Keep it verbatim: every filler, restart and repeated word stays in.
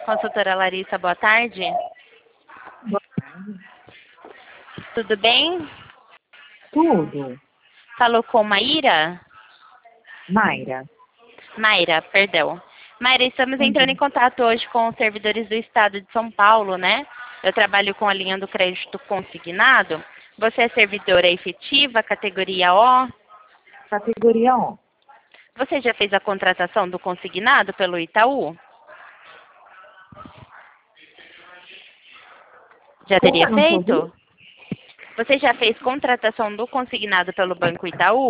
Consultora Larissa, boa tarde. Boa tarde. Tudo bem? Tudo. Falou com Maíra? Mayra. Mayra, perdão. Mayra, estamos entrando em Uhum. contato hoje com os servidores do Estado de São Paulo, né? Eu trabalho com a linha do crédito consignado. Você é servidora efetiva, categoria O? Categoria O. Você já fez a contratação do consignado pelo Itaú? Já Como teria eu não te ouvi? feito? Você já fez contratação do consignado pelo Banco Itaú?